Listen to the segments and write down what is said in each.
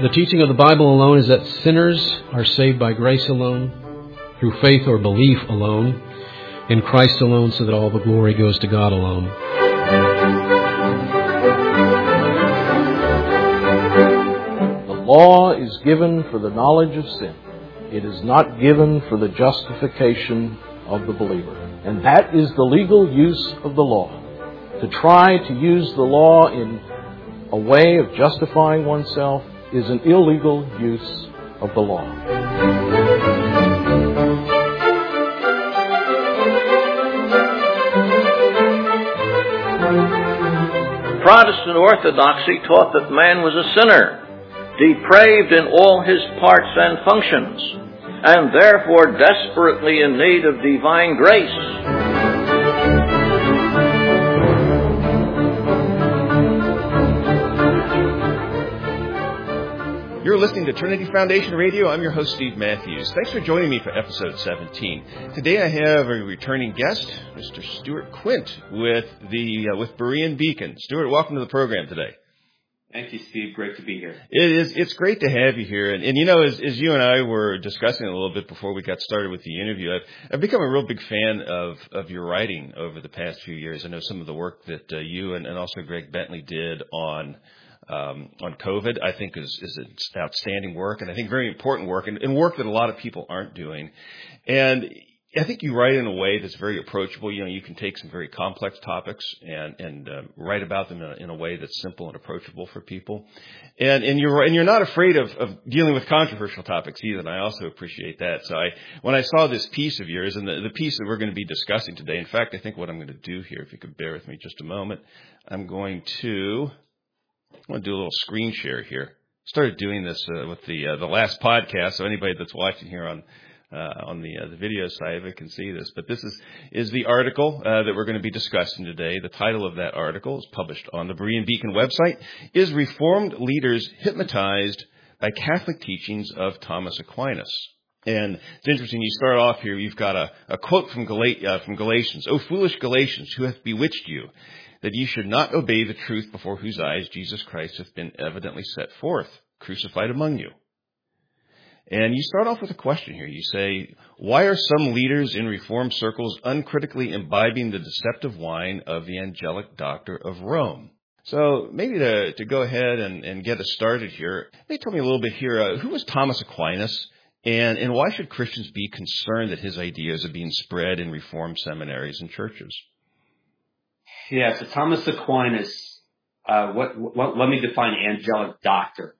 The teaching of the Bible alone is that sinners are saved by grace alone, through faith or belief alone, in Christ alone, so that all the glory goes to God alone. The law is given for the knowledge of sin. It is not given for the justification of the believer. And that is the legal use of the law. To try to use the law in a way of justifying oneself is an illegal use of the law. Protestant orthodoxy taught that man was a sinner, depraved in all his parts and functions, and therefore desperately in need of divine grace. You're listening to Trinity Foundation Radio. I'm your host, Steve Matthews. Thanks for joining me for episode 17. Today I have a returning guest, Mr. Stuart Quint with Berean Beacon. Stuart, welcome to the program today. Thank you, Steve. Great to be here. It's great to have you here. And you know, as you and I were discussing a little bit before we got started with the interview, I've become a real big fan of your writing over the past few years. I know some of the work that you and also Greg Bentley did on COVID, I think is outstanding work, and I think very important work, and work that a lot of people aren't doing. And I think you write in a way that's very approachable. You know, you can take some very complex topics and write about them in a way that's simple and approachable for people. And you're not afraid of dealing with controversial topics either, and I also appreciate that. So when I saw this piece of yours, and the piece that we're going to be discussing today, in fact, I think what I'm going to do here, if you could bear with me just a moment, I'm going to do a little screen share here. Started doing this with the last podcast, so anybody that's watching here on the video side of it can see this. But this is the article that we're going to be discussing today. The title of that article is published on the Berean Beacon website. Is Reformed Leaders Hypnotized by Catholic Teachings of Thomas Aquinas? And it's interesting, you start off here, you've got a quote from Galatians. "O foolish Galatians, who hath bewitched you, that ye should not obey the truth, before whose eyes Jesus Christ hath been evidently set forth, crucified among you." And you start off with a question here. You say, why are some leaders in Reformed circles uncritically imbibing the deceptive wine of the angelic doctor of Rome? So maybe to go ahead and get us started here, maybe tell me a little bit here, who was Thomas Aquinas, and why should Christians be concerned that his ideas are being spread in Reformed seminaries and churches? Yeah, so Thomas Aquinas, let me define angelic doctor.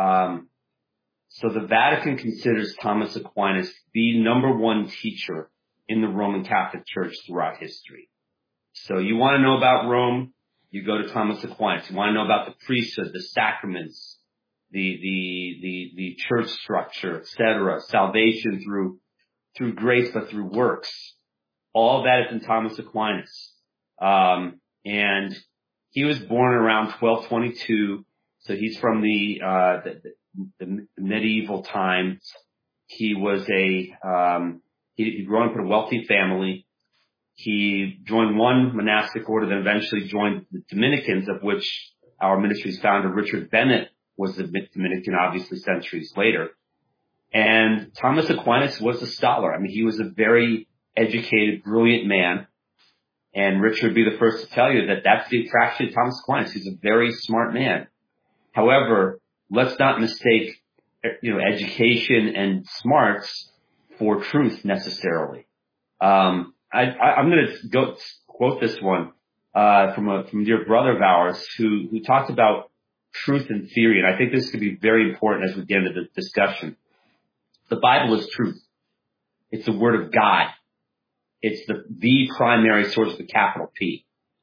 So the Vatican considers Thomas Aquinas the number one teacher in the Roman Catholic Church throughout history. So you want to know about Rome, you go to Thomas Aquinas. You want to know about the priesthood, the sacraments, the church structure, etc., salvation through grace but through works. All that is in Thomas Aquinas. And he was born around 1222, so he's from the medieval times. He was he grew up in a wealthy family. He joined one monastic order, then eventually joined the Dominicans, of which our ministry's founder, Richard Bennett, was a Dominican, obviously centuries later. And Thomas Aquinas was a scholar. I mean, he was a very educated, brilliant man. And Richard would be the first to tell you that that's the attraction to Thomas Aquinas. He's a very smart man. However, let's not mistake, education and smarts for truth necessarily. I'm going to go quote this one from a dear brother of ours who talked about truth and theory, and I think this could be very important as we get into the discussion. The Bible is truth. It's the Word of God. It's the primary source with a capital P.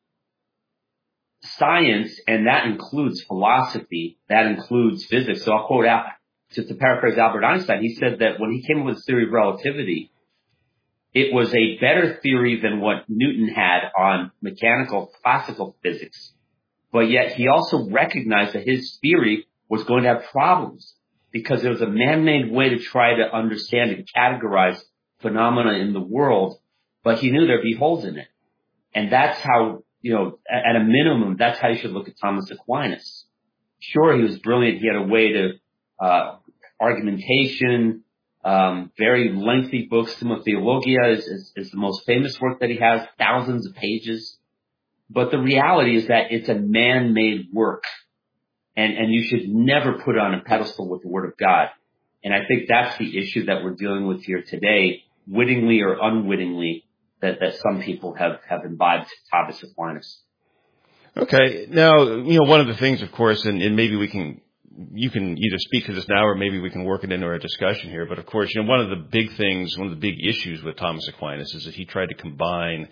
Science, and that includes philosophy, that includes physics. So I'll quote out, to paraphrase Albert Einstein, he said that when he came up with his theory of relativity, it was a better theory than what Newton had on mechanical classical physics. But yet he also recognized that his theory was going to have problems because there was a man-made way to try to understand and categorize phenomena in the world, but he knew there'd be holes in it. And that's how, at a minimum, that's how you should look at Thomas Aquinas. Sure, he was brilliant. He had a way to argumentation, very lengthy books. Summa Theologia is the most famous work that he has, thousands of pages. But the reality is that it's a man-made work, and you should never put it on a pedestal with the Word of God. And I think that's the issue that we're dealing with here today, wittingly or unwittingly, that some people have imbibed Thomas Aquinas. Okay. Now, one of the things, of course, and maybe you can either speak to this now or maybe we can work it into our discussion here. But of course, one of the big issues with Thomas Aquinas is that he tried to combine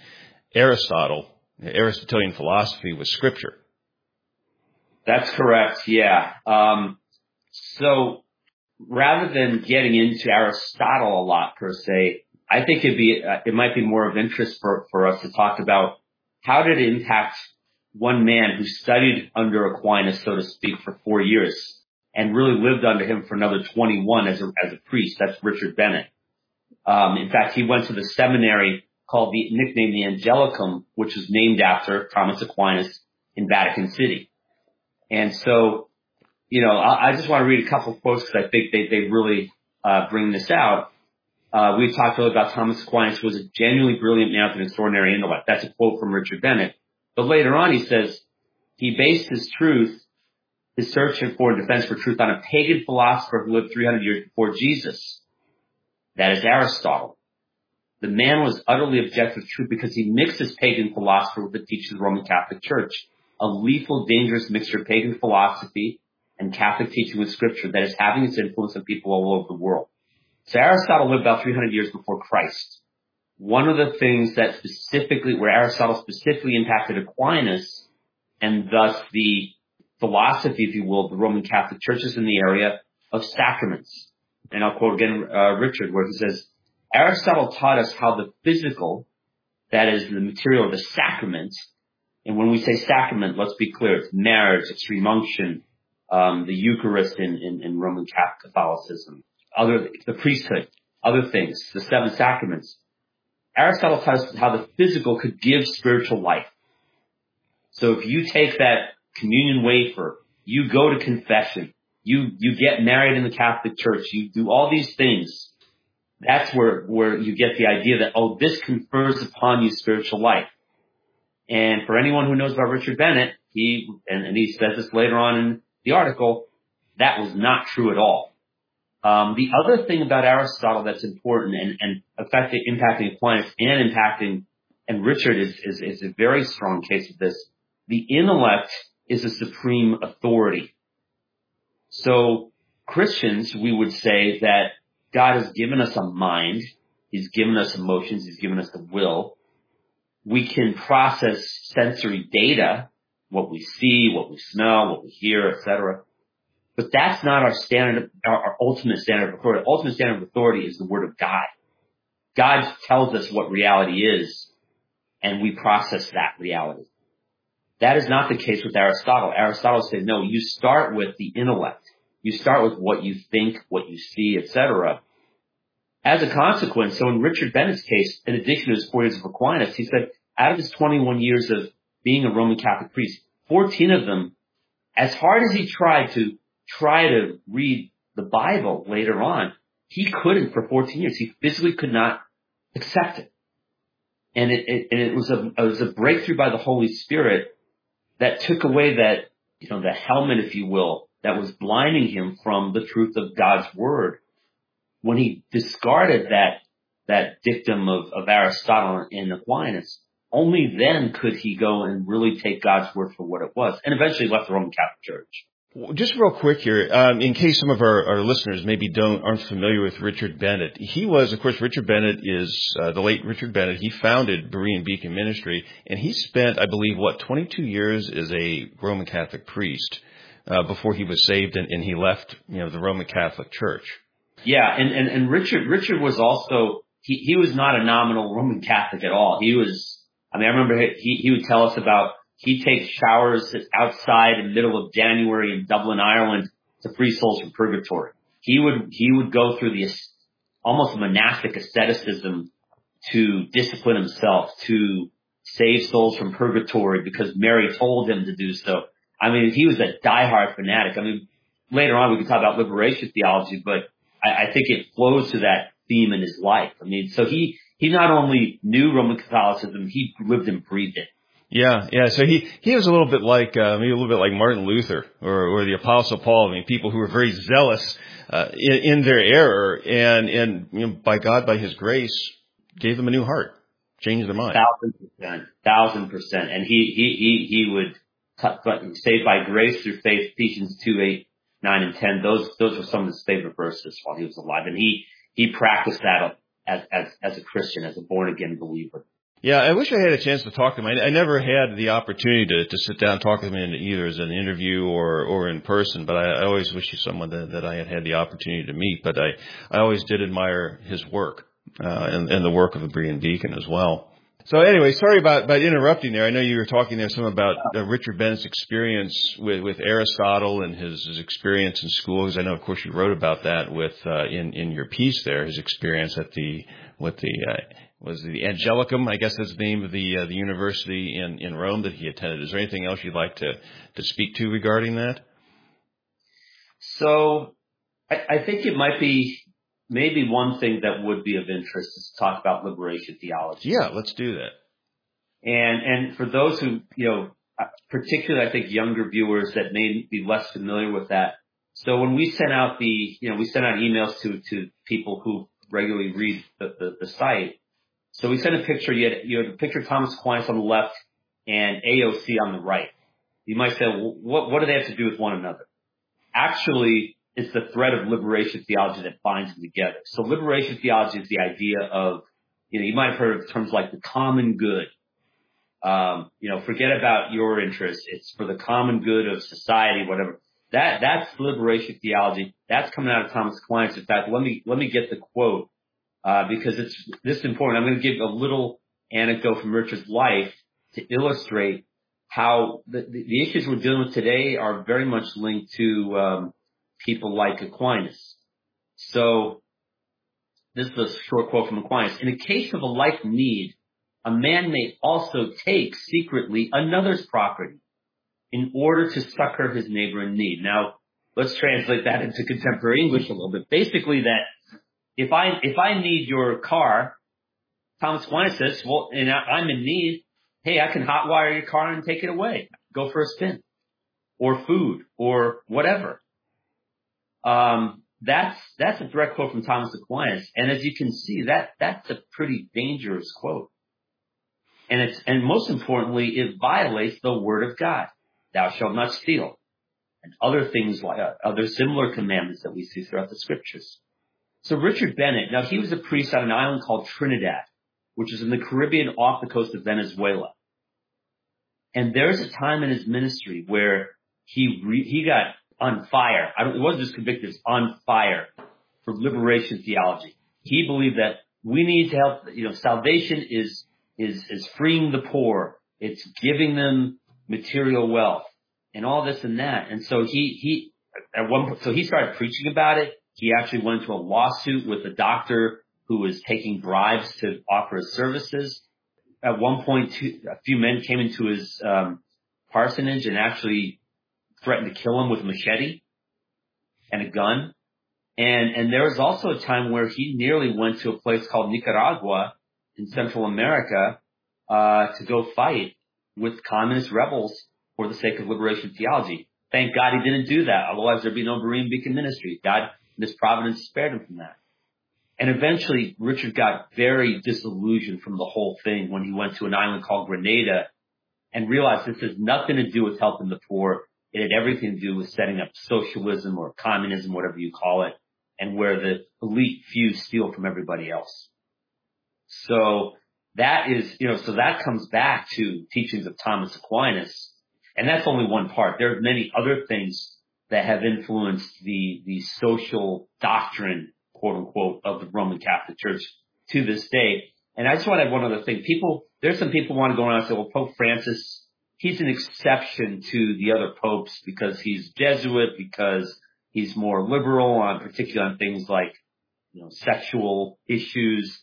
Aristotelian philosophy with Scripture. That's correct. Yeah. So rather than getting into Aristotle a lot per se, I think it might be more of interest for us to talk about how did it impact one man who studied under Aquinas, so to speak, for 4 years and really lived under him for another 21 as a priest. That's Richard Bennett. In fact, he went to the seminary nicknamed the Angelicum, which was named after Thomas Aquinas in Vatican City. And so, I just want to read a couple of quotes because I think they really bring this out. We talked earlier about Thomas Aquinas was a genuinely brilliant man with an extraordinary intellect. That's a quote from Richard Bennett. But later on, he says, he based his search for and defense for truth on a pagan philosopher who lived 300 years before Jesus. That is Aristotle. The man was utterly objective to truth because he mixed his pagan philosopher with the teachings of the Roman Catholic Church, a lethal, dangerous mixture of pagan philosophy and Catholic teaching with Scripture that is having its influence on people all over the world. So Aristotle lived about 300 years before Christ. One of the things where Aristotle specifically impacted Aquinas, and thus the philosophy, if you will, of the Roman Catholic Church is in the area of sacraments. And I'll quote again Richard, where he says, Aristotle taught us how the physical, that is the material of the sacrament, and when we say sacrament, let's be clear, it's marriage, extreme unction, the Eucharist in Roman Catholicism, the priesthood, other things, the 7 sacraments. Aristotle taught us how the physical could give spiritual life. So if you take that communion wafer, you go to confession, you get married in the Catholic Church, you do all these things, that's where you get the idea that, this confers upon you spiritual life. And for anyone who knows about Richard Bennett, he says this later on in the article, that was not true at all. The other thing about Aristotle that's important and impacting Aquinas and Richard is a very strong case of this. The intellect is a supreme authority. So Christians, we would say that God has given us a mind. He's given us emotions. He's given us the will. We can process sensory data, what we see, what we smell, what we hear, etc. But that's not our ultimate standard of authority. Ultimate standard of authority is the Word of God. God tells us what reality is, and we process that reality. That is not the case with Aristotle. Aristotle said, no, you start with the intellect. You start with what you think, what you see, etc. As a consequence, so in Richard Bennett's case, in addition to his 4 years of Aquinas, he said out of his 21 years of being a Roman Catholic priest, 14 of them, as hard as he tried to read the Bible later on, he couldn't for 14 years. He physically could not accept it. And it was a breakthrough by the Holy Spirit that took away that, the helmet, if you will, that was blinding him from the truth of God's Word. When he discarded that dictum of Aristotle and Aquinas, only then could he go and really take God's Word for what it was, and eventually left the Roman Catholic Church. Just real quick here, in case some of our listeners maybe aren't familiar with Richard Bennett, he was, of course, Richard Bennett is the late Richard Bennett. He founded Berean Beacon Ministry, and he spent, I believe, 22 years as a Roman Catholic priest before he was saved, and he left, the Roman Catholic Church. Yeah, and Richard was also he was not a nominal Roman Catholic at all. He was, I remember he would tell us about. He takes showers outside in the middle of January in Dublin, Ireland, to free souls from purgatory. He would go through the almost monastic asceticism to discipline himself, to save souls from purgatory because Mary told him to do so. He was a diehard fanatic. later on we can talk about liberation theology, but I think it flows to that theme in his life. I mean, so he not only knew Roman Catholicism, he lived and breathed it. Yeah. So he was a little bit like maybe a little bit like Martin Luther or the Apostle Paul. I mean, people who were very zealous in their error, and by God, by His grace, gave them a new heart, changed their mind. 1,000%. And he would saved by grace through faith. Ephesians 2:8, 9, and 10. Those were some of his favorite verses while he was alive, and he practiced that as a Christian, as a born again believer. Yeah, I wish I had a chance to talk to him. I never had the opportunity to sit down and talk to him either as an interview or in person, but I always wish he's someone that I had the opportunity to meet. But I always did admire his work, and the work of the Berean Deacon as well. So anyway, sorry about interrupting there. I know you were talking there some about Richard Bennett's experience with Aristotle and his experience in school, because I know, of course, you wrote about that with in your piece there, his experience at the Angelicum, I guess that's the name of the university in Rome that he attended. Is there anything else you'd like to speak to regarding that? So I think it might be maybe one thing that would be of interest is to talk about liberation theology. Yeah, let's do that. And for those who, particularly I think younger viewers that may be less familiar with that. So when we sent out we sent out emails to people who regularly read the site. So we sent a picture. You had a picture of Thomas Aquinas on the left and AOC on the right. You might say, well, what do they have to do with one another? Actually, it's the thread of liberation theology that binds them together. So liberation theology is the idea of, you might have heard of terms like the common good. Forget about your interests. It's for the common good of society, whatever. That's liberation theology. That's coming out of Thomas Aquinas. In fact, let me get the quote. Because this is important. I'm going to give a little anecdote from Richard's life to illustrate how the issues we're dealing with today are very much linked to people like Aquinas. So this is a short quote from Aquinas. In a case of a like need, a man may also take secretly another's property in order to succor his neighbor in need. Now, let's translate that into contemporary English a little bit. Basically that if I need your car, Thomas Aquinas says, well, and I'm in need, hey, I can hotwire your car and take it away. Go for a spin. Or food, or whatever. That's a direct quote from Thomas Aquinas. And as you can see, that's a pretty dangerous quote. And most importantly, it violates the word of God. Thou shalt not steal. And other things like other similar commandments that we see throughout the scriptures. So Richard Bennett, now he was a priest on an island called Trinidad, which is in the Caribbean off the coast of Venezuela. And there's a time in his ministry where he got on fire. It wasn't just convicted, it was on fire for liberation theology. He believed that we need to help, salvation is freeing the poor. It's giving them material wealth and all this and that. And so he started preaching about it. He actually went into a lawsuit with a doctor who was taking bribes to offer his services. At one point, a few men came into his parsonage and actually threatened to kill him with a machete and a gun. And there was also a time where he nearly went to a place called Nicaragua in Central America to go fight with communist rebels for the sake of liberation theology. Thank God he didn't do that. Otherwise, there'd be no Berean Beacon ministry. God, in His providence, spared him from that. And eventually, Richard got very disillusioned from the whole thing when he went to an island called Grenada and realized this has nothing to do with helping the poor. It had everything to do with setting up socialism or communism, whatever you call it, and where the elite few steal from everybody else. So that is, so that comes back to teachings of Thomas Aquinas. And that's only one part. There are many other things that have influenced the social doctrine, quote unquote, of the Roman Catholic Church to this day. And I just want to add one other thing. There's some people who want to go around and say, well, Pope Francis, he's an exception to the other popes because he's Jesuit, because he's more liberal particularly on things like, sexual issues.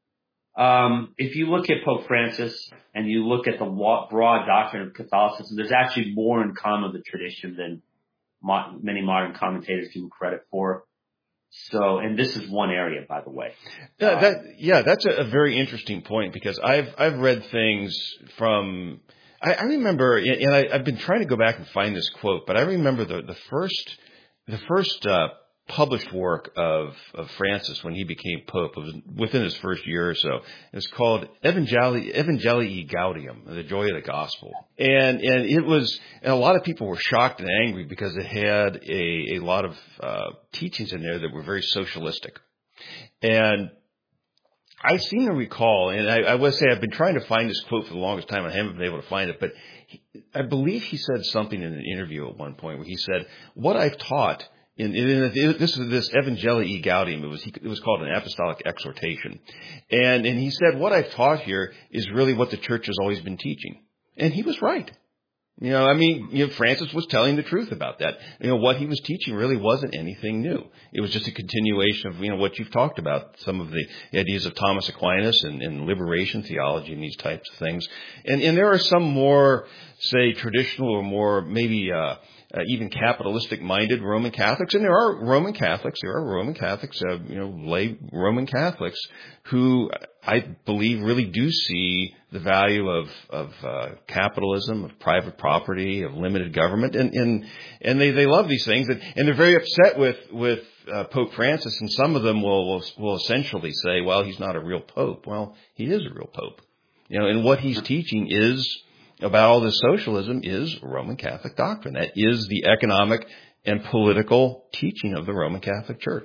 If you look at Pope Francis and you look at the broad doctrine of Catholicism, there's actually more in common with the tradition many modern commentators give him credit for. So, and this is one area, by the way. That's a very interesting point, because I've read things from, I remember, and I've been trying to go back and find this quote, but I remember the first published work of Francis when he became Pope. It was within his first year or so. It's called Evangelii Gaudium, the joy of the gospel. And it was, and a lot of people were shocked and angry because it had a lot of teachings in there that were very socialistic. And I seem to recall, and I will say I've been trying to find this quote for the longest time, and I haven't been able to find it, but I believe he said something in an interview at one point where he said, what I've taught this Evangelii Gaudium, it was called an apostolic exhortation. And he said, what I've taught here is really what the church has always been teaching. And he was right. Francis was telling the truth about that. What he was teaching really wasn't anything new. It was just a continuation of, what you've talked about, some of the ideas of Thomas Aquinas and liberation theology and these types of things. And there are some more, say, traditional or more maybe, even capitalistic-minded Roman Catholics, and there are Roman Catholics, lay Roman Catholics who I believe really do see the value of capitalism, of private property, of limited government, and they love these things, and they're very upset with Pope Francis, and some of them will essentially say, well, he's not a real pope. Well, he is a real pope, and what he's teaching is about all this socialism is Roman Catholic doctrine. That is the economic and political teaching of the Roman Catholic Church.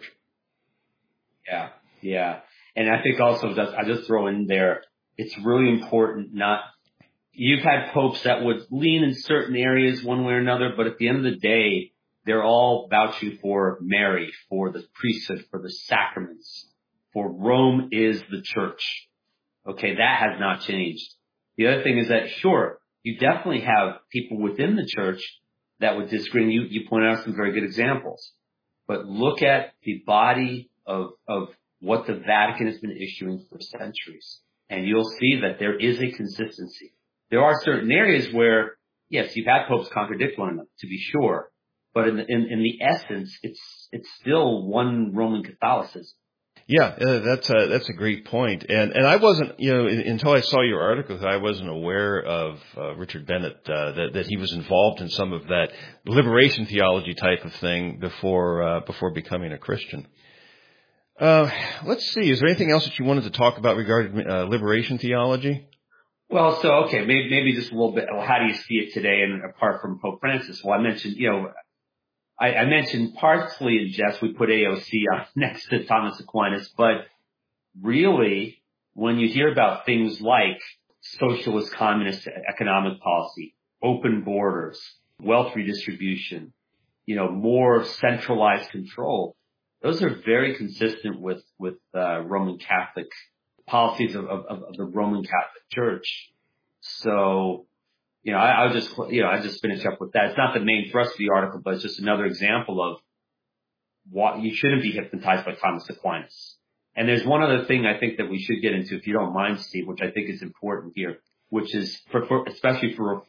Yeah. And I think also, I just throw in there, it's really important you've had popes that would lean in certain areas one way or another, but at the end of the day, they're all vouching for Mary, for the priesthood, for the sacraments, for Rome is the church. Okay, that has not changed. The other thing is that, sure, you definitely have people within the church that would disagree. And you pointed out some very good examples. But look at the body of what the Vatican has been issuing for centuries. And you'll see that there is a consistency. There are certain areas where, yes, you've had popes contradict one another, to be sure. But in the essence, it's still one Roman Catholicism. Yeah, that's a great point. And I wasn't, until I saw your article, I wasn't aware of Richard Bennett, that he was involved in some of that liberation theology type of thing before becoming a Christian. Let's see, is there anything else that you wanted to talk about regarding liberation theology? Well, so, okay, maybe just a little bit. Well, how do you see it today, and apart from Pope Francis? Well, I mentioned, I mentioned partially in jest, we put AOC next to Thomas Aquinas, but really, when you hear about things like socialist communist economic policy, open borders, wealth redistribution, more centralized control, those are very consistent with Roman Catholic policies of the Roman Catholic Church. So, I just finish up with that. It's not the main thrust of the article, but it's just another example of what you shouldn't be hypnotized by Thomas Aquinas. And there's one other thing I think that we should get into, if you don't mind, Steve, which I think is important here, which is especially for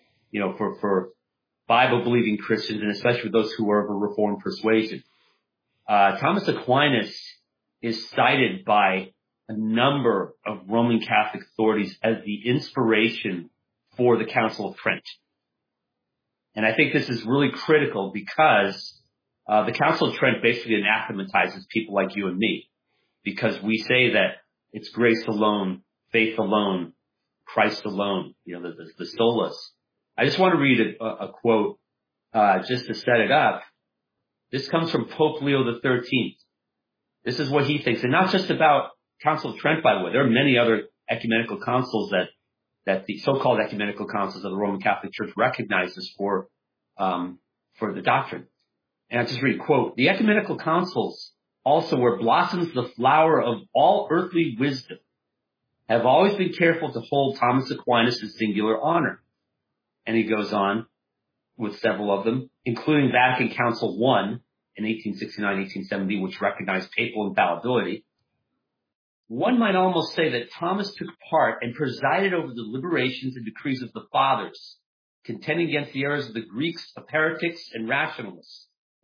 Bible believing Christians, and especially for those who are of a Reformed persuasion. Thomas Aquinas is cited by a number of Roman Catholic authorities as the inspiration for the Council of Trent. And I think this is really critical because the Council of Trent basically anathematizes people like you and me, because we say that it's grace alone, faith alone, Christ alone, the solas. I just want to read a quote just to set it up. This comes from Pope Leo XIII. This is what he thinks, and not just about Council of Trent, by the way. There are many other ecumenical councils that the so-called ecumenical councils of the Roman Catholic Church recognizes for the doctrine. And I just read, quote, "The ecumenical councils also, where blossoms the flower of all earthly wisdom, have always been careful to hold Thomas Aquinas in singular honor." And he goes on with several of them, including Vatican Council I in 1869-1870, which recognized papal infallibility. One might almost say that Thomas took part and presided over the liberations and decrees of the fathers, contending against the errors of the Greeks, of heretics, and rationalists.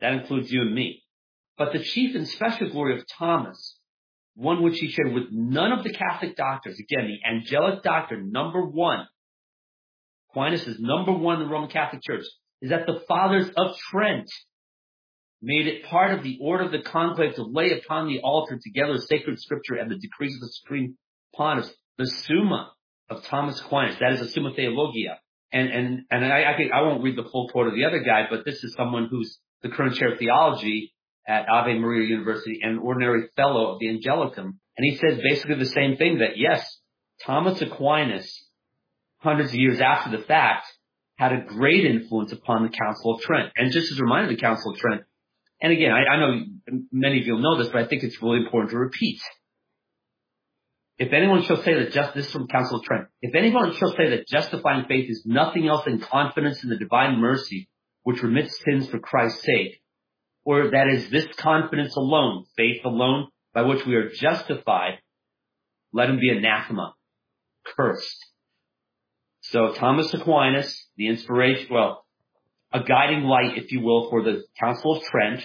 That includes you and me. But the chief and special glory of Thomas, one which he shared with none of the Catholic doctors, again, the angelic doctrine, number one, Aquinas is number one in the Roman Catholic Church, is that the Fathers of Trent made it part of the order of the conclave to lay upon the altar together sacred scripture and the decrees of the Supreme Pontiffs, the Summa of Thomas Aquinas. That is a Summa Theologia. And I won't read the full quote of the other guy, but this is someone who's the current chair of theology at Ave Maria University and an ordinary fellow of the Angelicum. And he says basically the same thing, that yes, Thomas Aquinas, hundreds of years after the fact, had a great influence upon the Council of Trent. And just as a reminder, the Council of Trent, and again, I know many of you will know this, but I think it's really important to repeat. If anyone shall say that this is from Council of Trent, if anyone shall say that justifying faith is nothing else than confidence in the divine mercy, which remits sins for Christ's sake, or that is this confidence alone, faith alone, by which we are justified, let him be anathema, cursed. So Thomas Aquinas, the inspiration, a guiding light, if you will, for the Council of Trent.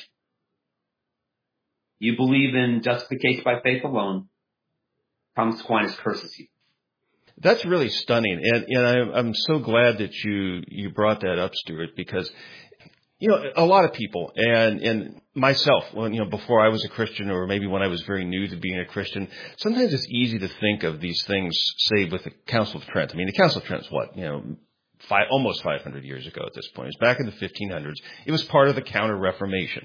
You believe in justification by faith alone. Thomas Aquinas curses you. That's really stunning, and I'm so glad that you brought that up, Stuart, because a lot of people, and myself, before I was a Christian, or maybe when I was very new to being a Christian, sometimes it's easy to think of these things, say, with the Council of Trent. I mean, the Council of Trent's what, almost 500 years ago at this point. It was back in the 1500s. It was part of the Counter-Reformation.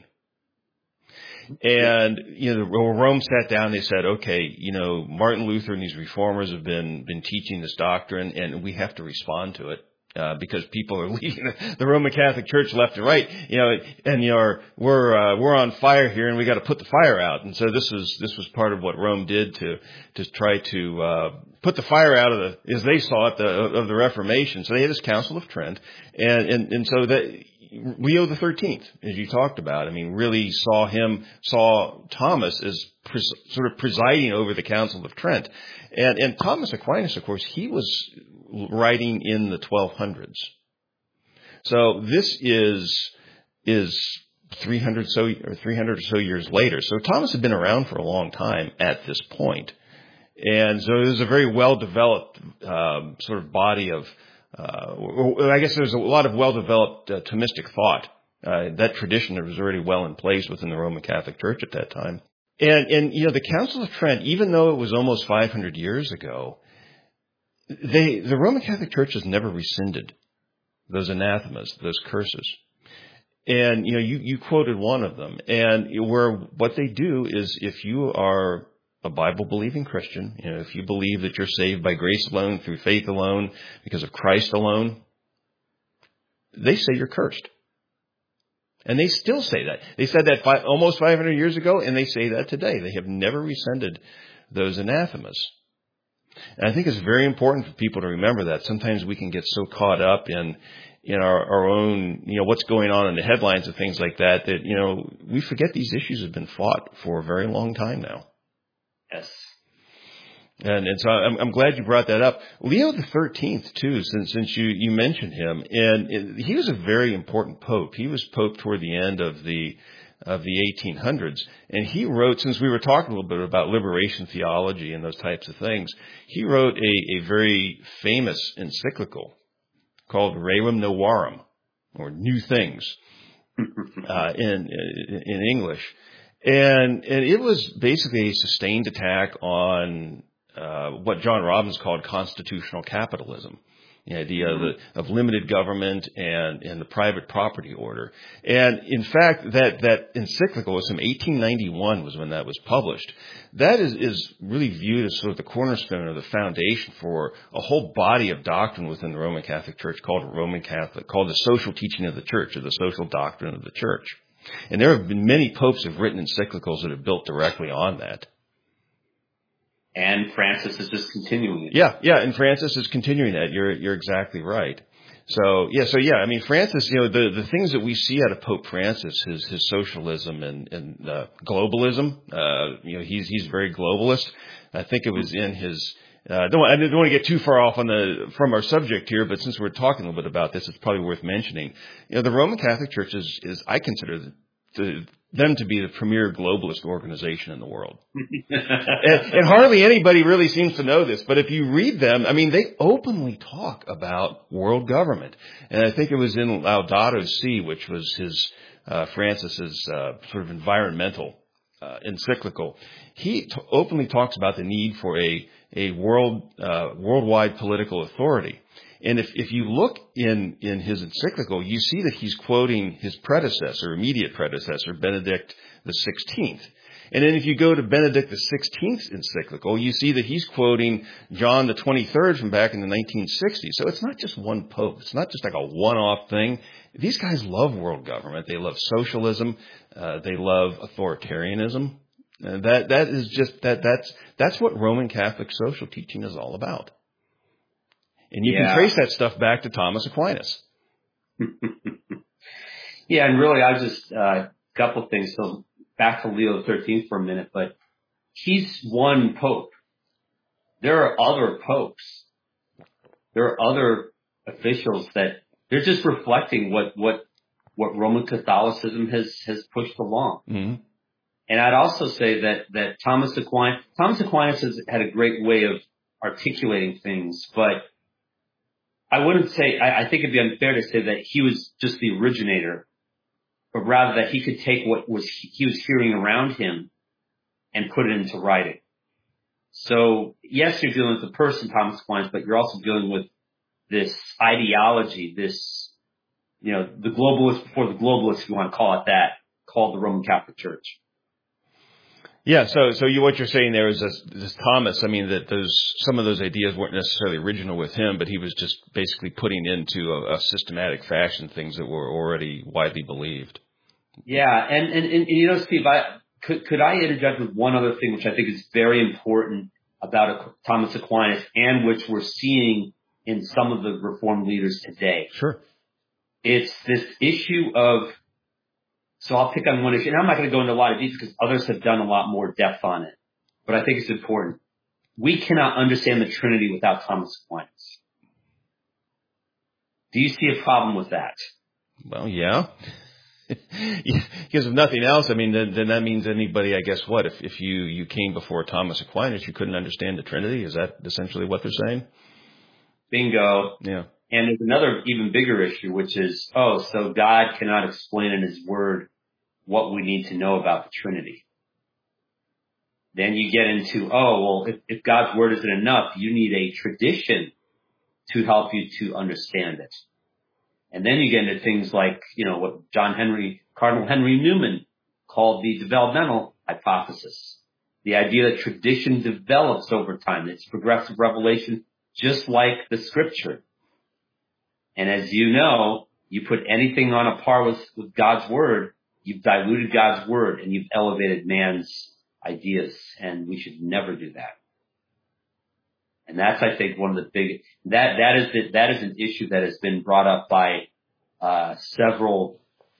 And, Rome sat down, they said, okay, Martin Luther and these reformers have been teaching this doctrine, and we have to respond to it. Because people are leaving the Roman Catholic Church left and right, and we're on fire here, and we got to put the fire out. And so this was part of what Rome did to try to put the fire out of as they saw it, of the Reformation. So they had this Council of Trent, and so that Leo the 13th, as you talked about, really saw Thomas as sort of presiding over the Council of Trent, and Thomas Aquinas, of course, he was writing in the 1200s. So this is 300 or so years later. So Thomas had been around for a long time at this point. And so there's a very well-developed sort of body of, I guess there's a lot of well-developed Thomistic thought. That tradition was already well in place within the Roman Catholic Church at that time. And the Council of Trent, even though it was almost 500 years ago, the Roman Catholic Church has never rescinded those anathemas, those curses. And, you quoted one of them. And what they do is, if you are a Bible-believing Christian, if you believe that you're saved by grace alone, through faith alone, because of Christ alone, they say you're cursed. And they still say that. They said that almost 500 years ago, and they say that today. They have never rescinded those anathemas. And I think it's very important for people to remember that. Sometimes we can get so caught up in our own, what's going on in the headlines and things like that, we forget these issues have been fought for a very long time now. Yes. And so I'm glad you brought that up. Leo the 13th, too, since you mentioned him, and he was a very important pope. He was pope toward the end of the 1800s. And he wrote, since we were talking a little bit about liberation theology and those types of things, he wrote a very famous encyclical called Rerum Novarum, or New Things, in English. And it was basically a sustained attack on what John Robbins called constitutional capitalism. The idea of limited government and the private property order. And in fact, that encyclical was from 1891 was when that was published. That is really viewed as sort of the cornerstone or the foundation for a whole body of doctrine within the Roman Catholic Church called the social teaching of the Church, or the social doctrine of the Church. And there have been many popes who have written encyclicals that have built directly on that. And Francis is just continuing it. Yeah, and Francis is continuing that. You're exactly right. So Francis, the things that we see out of Pope Francis, his socialism and globalism, he's very globalist. I think it was in his, I don't want to get too far off from our subject here, but since we're talking a little bit about this, it's probably worth mentioning. The Roman Catholic Church is I consider them to be the premier globalist organization in the world. and hardly anybody really seems to know this, but if you read them, I mean, they openly talk about world government. And I think it was in Laudato Si, which was his, Francis's, sort of environmental, encyclical. He openly talks about the need for a worldwide political authority. And if you look in his encyclical, you see that he's quoting his predecessor, immediate predecessor, Benedict the 16th. And then if you go to Benedict the 16th's encyclical, you see that he's quoting John the 23rd from back in the 1960s. So it's not just one pope. It's not just like a one-off thing. These guys love world government. They love socialism. They love authoritarianism. That is just that's what Roman Catholic social teaching is all about. And you can trace that stuff back to Thomas Aquinas. Yeah, and really, I just a couple of things. So back to Leo XIII for a minute, but he's one pope. There are other popes. There are other officials that they're just reflecting what Roman Catholicism has pushed along. Mm-hmm. And I'd also say that Thomas Aquinas has had a great way of articulating things, but I wouldn't say, I think it'd be unfair to say that he was just the originator, but rather that he could take what he was hearing around him and put it into writing. So yes, you're dealing with the person, Thomas Aquinas, but you're also dealing with this ideology, this, the globalists before the globalists, if you want to call it that, called the Roman Catholic Church. Yeah, so what you're saying there is this Thomas, I mean, that some of those ideas weren't necessarily original with him, but he was just basically putting into a systematic fashion things that were already widely believed. Yeah, and Steve, could I interject with one other thing, which I think is very important about Thomas Aquinas and which we're seeing in some of the Reformed leaders today? Sure. It's this issue of, so I'll pick on one issue, and I'm not going to go into a lot of details because others have done a lot more depth on it, but I think it's important. We cannot understand the Trinity without Thomas Aquinas. Do you see a problem with that? Well, yeah. Because if nothing else, I mean, then that means anybody, I guess, what? If you came before Thomas Aquinas, you couldn't understand the Trinity? Is that essentially what they're saying? Bingo. Yeah. And there's another even bigger issue, which is, so God cannot explain in His Word what we need to know about the Trinity. Then you get into, if God's Word isn't enough, you need a tradition to help you to understand it. And then you get into things like, what Cardinal Henry Newman called the developmental hypothesis. The idea that tradition develops over time. It's progressive revelation, just like the Scripture. And as you know, you put anything on a par with God's Word, you've diluted God's Word and you've elevated man's ideas. And we should never do that. And that's, I think, one of the big, that is an issue that has been brought up by, several,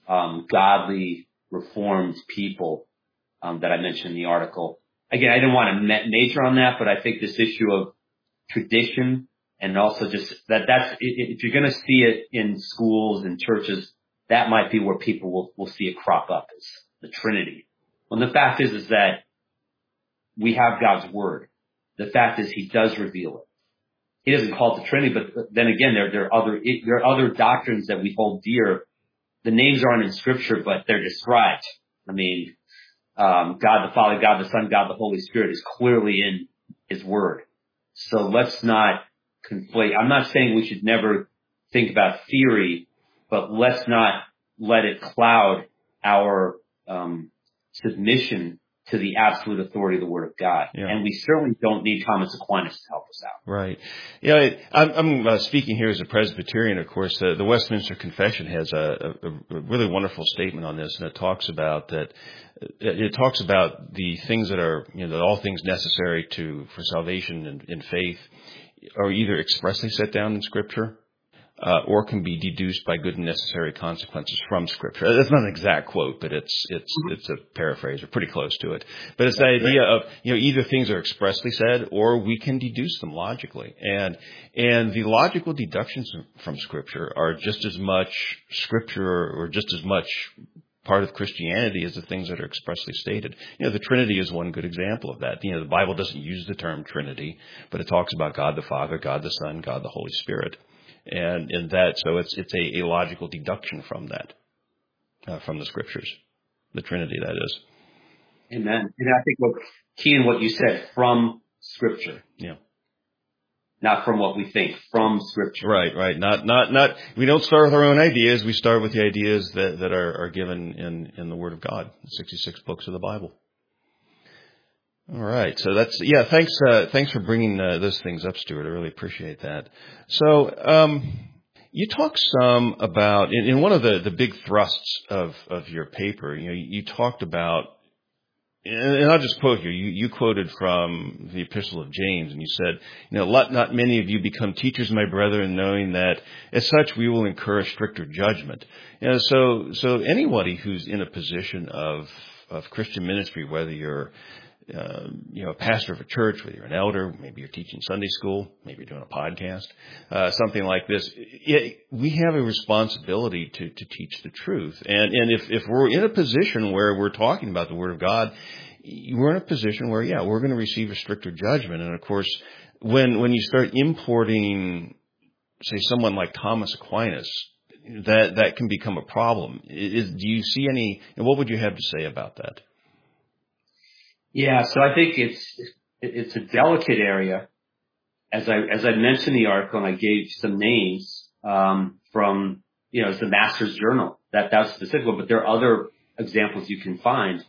godly Reformed people, that I mentioned in the article. Again, I didn't want to major on that, but I think this issue of tradition and also just that's, if you're going to see it in schools and churches, that might be where people will see it crop up, is the Trinity. Well, the fact is that we have God's Word. The fact is He does reveal it. He doesn't call it the Trinity, but then again, there are other doctrines that we hold dear. The names aren't in Scripture, but they're described. I mean, God the Father, God the Son, God the Holy Spirit is clearly in His Word. So let's not conflate. I'm not saying we should never think about theory, but let's not let it cloud our submission to the absolute authority of the Word of God. Yeah. And we certainly don't need Thomas Aquinas to help us out. Right. Yeah, I'm speaking here as a Presbyterian, of course. The Westminster Confession has a really wonderful statement on this, and it talks about the things that are, that all things necessary for salvation and faith are either expressly set down in Scripture, or can be deduced by good and necessary consequences from Scripture. That's not an exact quote, but it's a paraphrase, or pretty close to it. But it's the idea of, either things are expressly said, or we can deduce them logically. And the logical deductions from Scripture are just as much Scripture, or just as much part of Christianity as the things that are expressly stated. The Trinity is one good example of that. The Bible doesn't use the term Trinity, but it talks about God the Father, God the Son, God the Holy Spirit. And in that, so it's a logical deduction from that, from the Scriptures. The Trinity, that is. Amen. And I think what's key in what you said, from Scripture. Yeah. Not from what we think, from Scripture. Right. Not. We don't start with our own ideas. We start with the ideas that are given in the Word of God, the 66 books of the Bible. All right. So thanks for bringing those things up, Stuart. I really appreciate that. So, you talk some about, in one of the big thrusts of your paper, you talked about, and I'll just quote you. You quoted from the Epistle of James, and you said, "Let not many of you become teachers, my brethren, knowing that as such we will incur a stricter judgment." So anybody who's in a position of Christian ministry, whether you're a pastor of a church, whether you're an elder, maybe you're teaching Sunday school, maybe you're doing a podcast, something like this, we have a responsibility to teach the truth. And if we're in a position where we're talking about the Word of God, we're in a position where, we're going to receive a stricter judgment. And of course, when you start importing, say, someone like Thomas Aquinas, that can become a problem. Do you see any, and what would you have to say about that? Yeah, so I think it's a delicate area. As I mentioned in the article, and I gave some names from it's the Master's Journal. That's specific, but there are other examples you can find.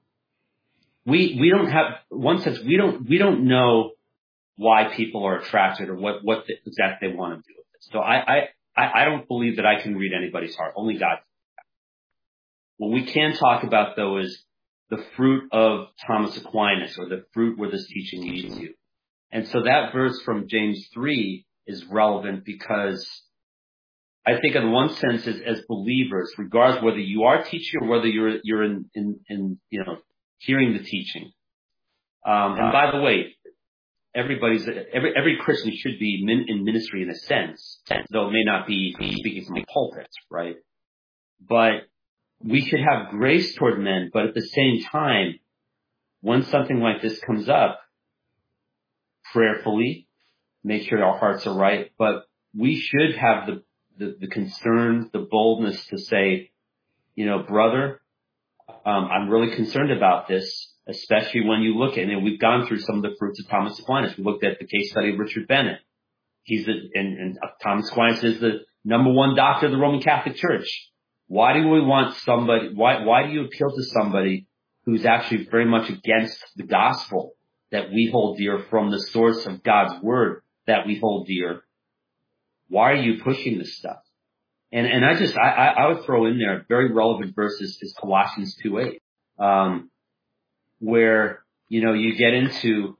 We don't have one sense. We don't know why people are attracted or what exactly they want to do with it. So I don't believe that I can read anybody's heart. Only God. What we can talk about though is the fruit of Thomas Aquinas, or the fruit where this teaching leads you. And so that verse from James 3 is relevant because I think in one sense as believers, regardless whether you are teaching or whether you're in hearing the teaching. And by the way, every Christian should be in ministry in a sense, though it may not be speaking from a pulpit, right? But we should have grace toward men, but at the same time, when something like this comes up, prayerfully, make sure our hearts are right, but we should have the concern, the boldness to say, brother, I'm really concerned about this, especially when you look at it. And we've gone through some of the fruits of Thomas Aquinas. We looked at the case study of Richard Bennett. And Thomas Aquinas is the number one doctor of the Roman Catholic Church. Why do we want somebody, why do you appeal to somebody who's actually very much against the gospel that we hold dear, from the source of God's word that we hold dear? Why are you pushing this stuff? And I would throw in there very relevant verses is Colossians 2:8, where, you get into,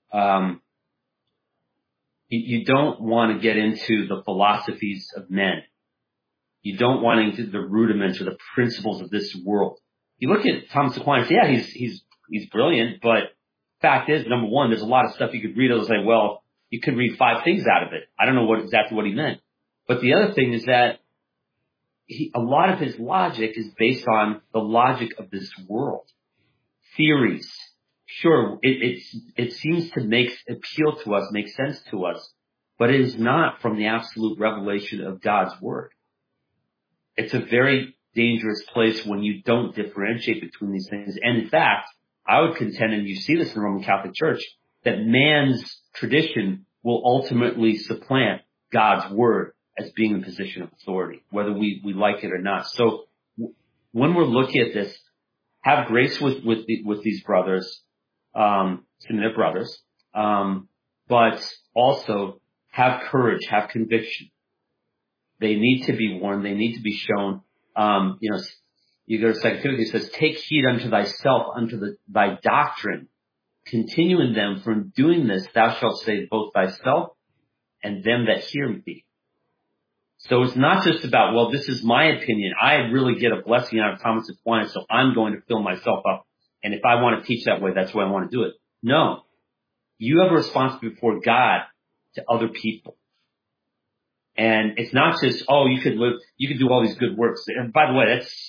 you don't want to get into the philosophies of men. You don't want into the rudiments or the principles of this world. You look at Thomas Aquinas, he's brilliant, but fact is, number one, there's a lot of stuff you could read. I'll say, well, you could read 5 things out of it. I don't know exactly what he meant. But the other thing is that a lot of his logic is based on the logic of this world. Theories. Sure, it seems to appeal to us, make sense to us, but it is not from the absolute revelation of God's word. It's a very dangerous place when you don't differentiate between these things. And in fact, I would contend, and you see this in the Roman Catholic Church, that man's tradition will ultimately supplant God's word as being a position of authority, whether we like it or not. So when we're looking at this, have grace with these brothers, submit brothers, but also have courage, have conviction. They need to be warned. They need to be shown. You go to 2 Timothy, it says, take heed unto thyself, unto thy doctrine. Continue in them. From doing this, thou shalt save both thyself and them that hear thee. So it's not just about, well, this is my opinion. I really get a blessing out of Thomas Aquinas, so I'm going to fill myself up. And if I want to teach that way, that's the way I want to do it. No. You have a responsibility before God to other people. And it's not just, you could do all these good works. And by the way,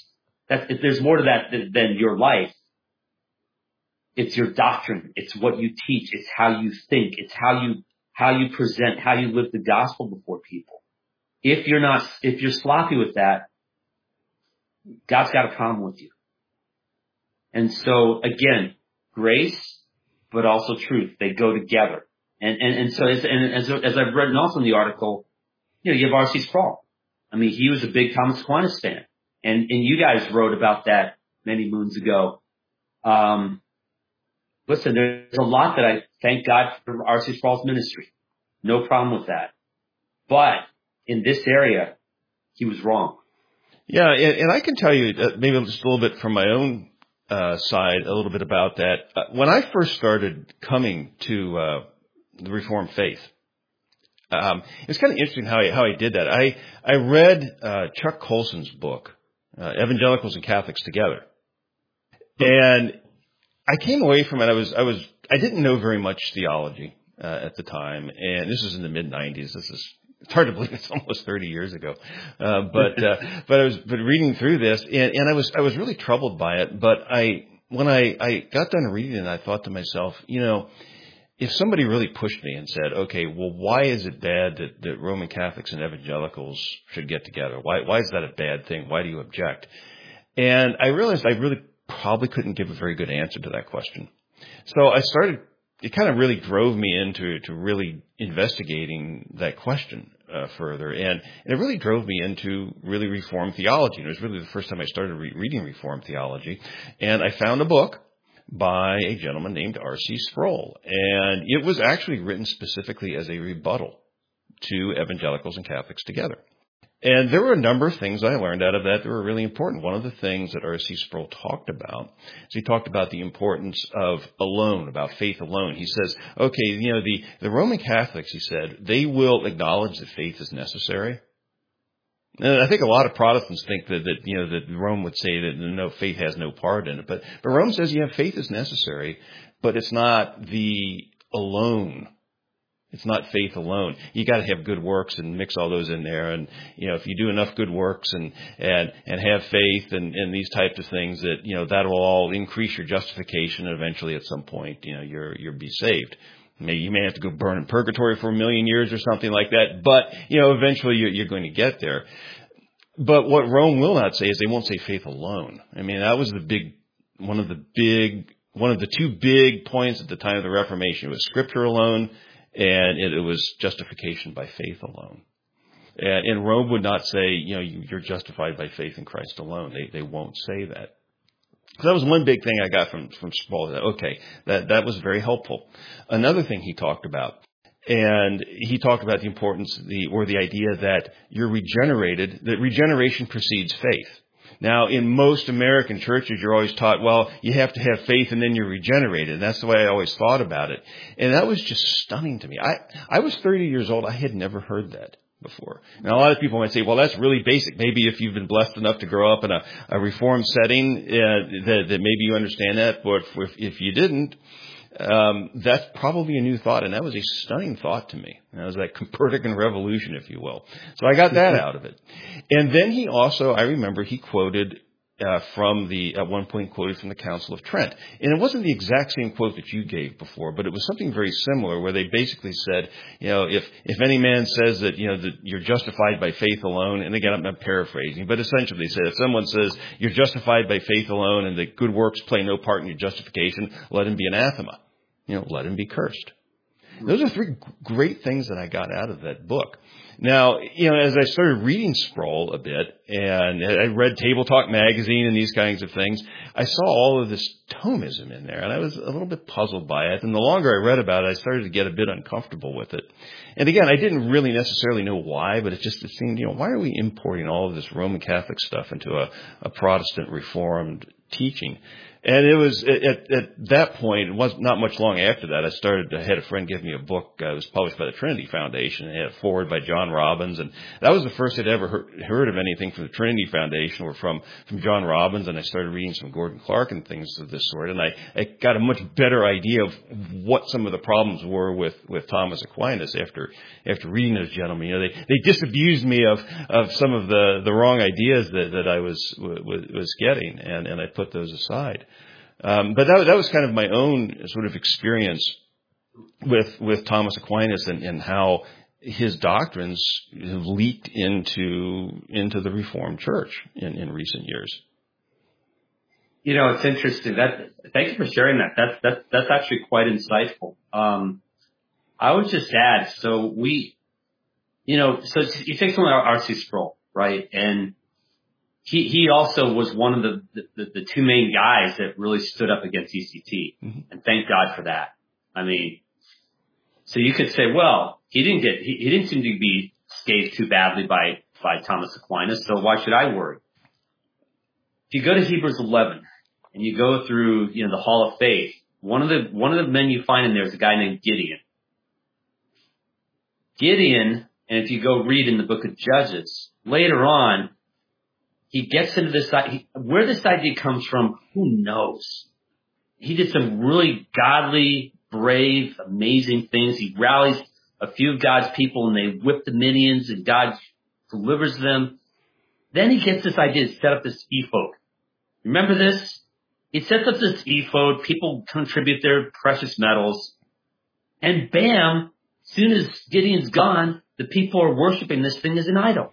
if there's more to that than your life. It's your doctrine. It's what you teach. It's how you think. It's how you present, how you live the gospel before people. If you're sloppy with that, God's got a problem with you. And so again, grace, but also truth, they go together. And so as I've read also in the article, you have R.C. Sproul. I mean, he was a big Thomas Aquinas fan. And you guys wrote about that many moons ago. Listen, there's a lot that I thank God for R.C. Sproul's ministry. No problem with that. But in this area, he was wrong. Yeah, and I can tell you maybe just a little bit from my own side, a little bit about that. When I first started coming to the Reformed faith, it's kind of interesting how I did that. I read Chuck Colson's book, Evangelicals and Catholics Together, and I came away from it. I didn't know very much theology at the time, and this was in the mid '90s. It's hard to believe it's almost 30 years ago. But I was reading through this, and I was really troubled by it. But when I got done reading it, I thought to myself, if somebody really pushed me and said, okay, well, why is it bad that Roman Catholics and evangelicals should get together? Why is that a bad thing? Why do you object? And I realized I really probably couldn't give a very good answer to that question. So it kind of really drove me into really investigating that question further. And it really drove me into really Reformed theology. And it was really the first time I started reading Reformed theology. And I found a book by a gentleman named R.C. Sproul. And it was actually written specifically as a rebuttal to Evangelicals and Catholics Together. And there were a number of things I learned out of that were really important. One of the things that R.C. Sproul talked about is he talked about the importance of alone, about faith alone. He says, okay, the Roman Catholics, he said, they will acknowledge that faith is necessary. And I think a lot of Protestants think that Rome would say that no, faith has no part in it. But Rome says, faith is necessary, but it's not the alone. It's not faith alone. You got to have good works and mix all those in there. And, if you do enough good works and have faith and these types of things that, that will all increase your justification. And eventually at some point, you'll be saved. Maybe you may have to go burn in purgatory for 1,000,000 years or something like that. But, eventually you're going to get there. But what Rome will not say is they won't say faith alone. I mean, that was one of the two big points at the time of the Reformation. It was Scripture alone. And it was justification by faith alone. And Rome would not say, you're justified by faith in Christ alone. They won't say that. So that was one big thing I got from Sproul. Okay, that was very helpful. Another thing he talked about, and he talked about the importance, the idea that you're regenerated, that regeneration precedes faith. Now, in most American churches, you're always taught, well, you have to have faith and then you're regenerated. And that's the way I always thought about it. And that was just stunning to me. I was 30 years old. I had never heard that before. Now, a lot of people might say, well, that's really basic. Maybe if you've been blessed enough to grow up in a Reformed setting, that maybe you understand that. But if you didn't, that's probably a new thought, and that was a stunning thought to me. That was that Copernican revolution, if you will. So I got that out of it. And then he also, I remember he quoted at one point quoted from the Council of Trent. And it wasn't the exact same quote that you gave before, but it was something very similar where they basically said, if any man says that, that you're justified by faith alone, and again, I'm paraphrasing, but essentially they said if someone says you're justified by faith alone and that good works play no part in your justification, let him be anathema. Let him be cursed. Those are three great things that I got out of that book. Now, as I started reading Sproul a bit, and I read Table Talk magazine and these kinds of things, I saw all of this Thomism in there, and I was a little bit puzzled by it. And the longer I read about it, I started to get a bit uncomfortable with it. And again, I didn't really necessarily know why, but it seemed, why are we importing all of this Roman Catholic stuff into a Protestant Reformed teaching? And it was at that point, it was not much long after that, I had a friend give me a book that was published by the Trinity Foundation. It had a foreword by John John Robbins, and that was the first I'd ever heard of anything from the Trinity Foundation or from John Robbins, and I started reading some Gordon Clark and things of this sort, and I got a much better idea of what some of the problems were with Thomas Aquinas after reading those gentlemen. You know, they disabused me of some of the wrong ideas that I was getting, and I put those aside. But that was kind of my own sort of experience with Thomas Aquinas and how his doctrines have leaked into the Reformed Church in recent years. You know, it's interesting. Thank you for sharing that. That's actually quite insightful. I would just add, so you take someone like R.C. Sproul, right? And he also was one of the two main guys that really stood up against ECT, and thank God for that. I mean, so you could say, well, he didn't seem to be scathed too badly by Thomas Aquinas, so why should I worry? If you go to Hebrews 11 and you go through, you know, the Hall of Faith, one of the men you find in there is a guy named Gideon. Gideon, and if you go read in the book of Judges, later on, he gets into this, where this idea comes from, who knows? He did some really godly, brave, amazing things. He rallies a few of God's people and they whip the Midians and God delivers them. Then he gets this idea to set up this ephod. Remember this? He sets up this ephod, people contribute their precious metals, and bam, as soon as Gideon's gone, the people are worshiping this thing as an idol.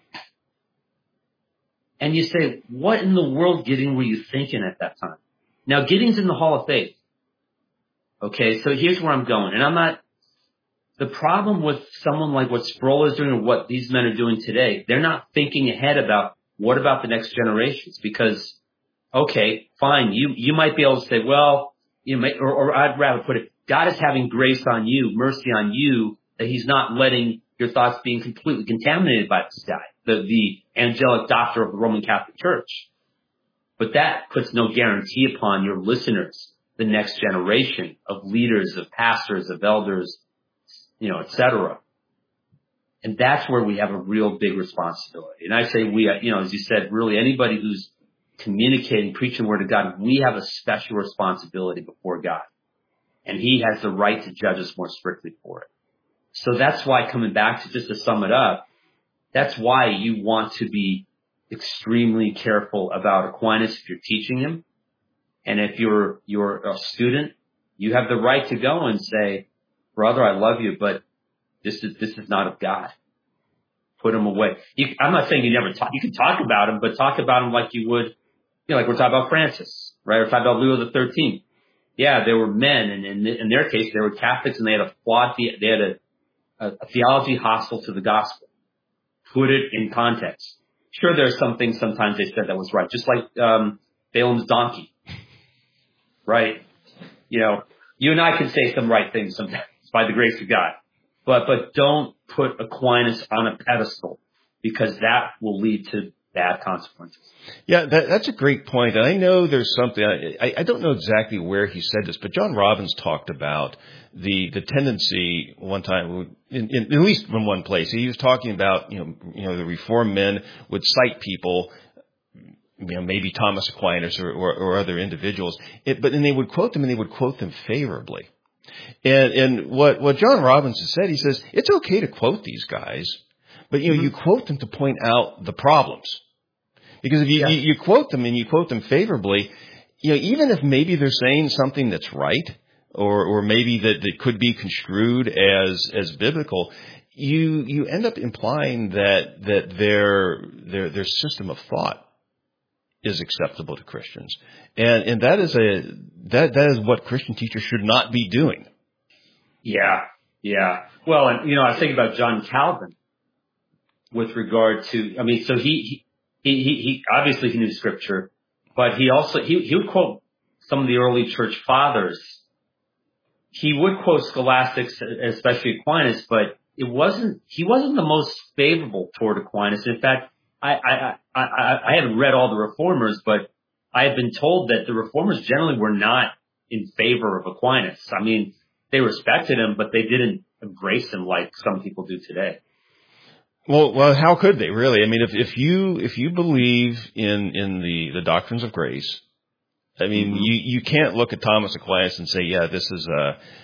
And you say, what in the world, Gideon, were you thinking at that time? Now, Gideon's in the Hall of Faith. Okay, so here's where I'm going. And the problem with someone like what Sproul is doing or what these men are doing today, they're not thinking ahead about what about the next generations? Because, okay, fine, you might be able to say, well, you may, or I'd rather put it, God is having grace on you, mercy on you, that he's not letting your thoughts being completely contaminated by this guy, the angelic doctor of the Roman Catholic Church. But that puts no guarantee upon your listeners, the next generation of leaders, of pastors, of elders, you know, et cetera. And that's where we have a real big responsibility. And I say we, you know, as you said, really anybody who's communicating, preaching the word of God, we have a special responsibility before God. And he has the right to judge us more strictly for it. So that's why, coming back to just to sum it up, that's why you want to be extremely careful about Aquinas if you're teaching him. And if you're a student, you have the right to go and say, brother, I love you, but this is not of God. Put him away. I'm not saying you can talk about him, but talk about him like you would, you know, like we're talking about Francis, right? We're talking about Leo the 13th. Yeah, there were men, and in their case, they were Catholics, and they had a theology hostile to the gospel. Put it in context. Sure, there are some things sometimes they said that was right, just like Balaam's donkey, right? You know, you and I can say some right things sometimes by the grace of God, but don't put Aquinas on a pedestal, because that will lead to bad consequences. Yeah, that's a great point. And I know there's something, I don't know exactly where he said this, but John Robbins talked about the tendency one time, at least in one place, he was talking about, you know, the Reformed men would cite people, you know, maybe Thomas Aquinas or other individuals, but then they would quote them, and they would quote them favorably. And what John Robbins has said, he says, it's okay to quote these guys, but, you know, you quote them to point out the problems. Because if you quote them and you quote them favorably, you know, even if maybe they're saying something that's right, or maybe that could be construed as biblical, you end up implying that their system of thought is acceptable to Christians. And that is what Christian teachers should not be doing. Yeah. Well, and, you know, I was thinking about John Calvin with regard to, I mean, so he obviously he knew scripture, but he would quote some of the early church fathers. He would quote scholastics, especially Aquinas, but he wasn't the most favorable toward Aquinas. In fact, I haven't read all the reformers, but I have been told that the reformers generally were not in favor of Aquinas. I mean, they respected him, but they didn't embrace him like some people do today. Well, how could they really? I mean, if you believe in the doctrines of grace, I mean, you can't look at Thomas Aquinas and say, yeah, this is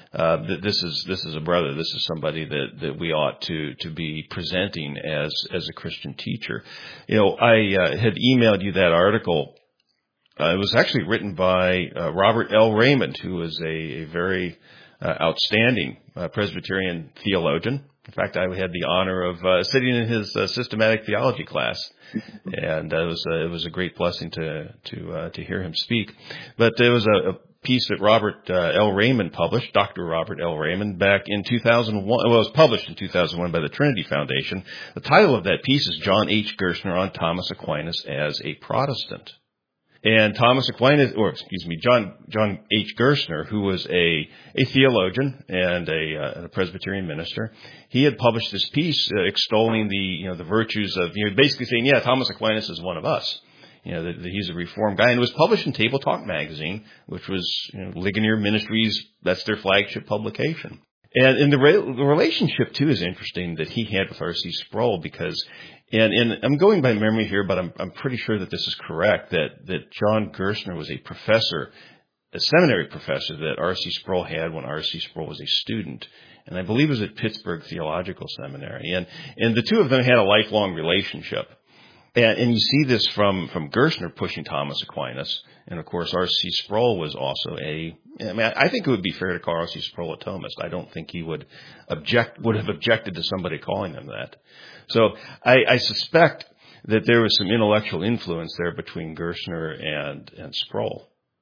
a brother. This is somebody that we ought to be presenting as a Christian teacher. You know, I had emailed you that article. It was actually written by Robert L. Raymond, who is a very outstanding Presbyterian theologian. In fact, I had the honor of sitting in his systematic theology class, and it was a great blessing to hear him speak. But there was a piece that Robert L. Raymond published, Dr. Robert L. Raymond, back in 2001. Well, it was published in 2001 by the Trinity Foundation. The title of that piece is John H. Gerstner on Thomas Aquinas as a Protestant. And Thomas Aquinas, John H. Gerstner, who was a theologian and a Presbyterian minister, he had published this piece extolling the virtues of, basically saying, yeah, Thomas Aquinas is one of us. That he's a Reformed guy, and it was published in Table Talk magazine, which was Ligonier Ministries. That's their flagship publication. And the relationship too is interesting that he had with R.C. Sproul, because, and I'm going by memory here, but I'm pretty sure that this is correct, that John Gerstner was a professor, a seminary professor that R.C. Sproul had when R.C. Sproul was a student, and I believe it was at Pittsburgh Theological Seminary, and the two of them had a lifelong relationship. And you see this from Gerstner pushing Thomas Aquinas, and of course R.C. Sproul was also I think it would be fair to call R.C. Sproul a Thomist. I don't think he would have objected to somebody calling him that. So I suspect that there was some intellectual influence there between Gerstner and Sproul.